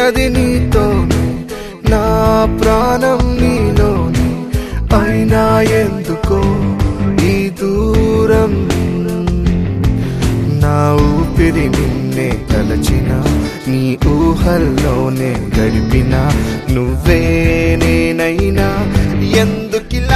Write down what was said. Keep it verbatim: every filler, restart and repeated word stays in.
ఉన్నది నీతోనే, నా ప్రాణం నీలోనే, అయినా ఎందుకో ఈ దూరం. నా ఊపిరి నిన్నే తలచిన, నీ ఊహల్లోనే గడిపిన, నువ్వే నేనైనా ఎందుకిలా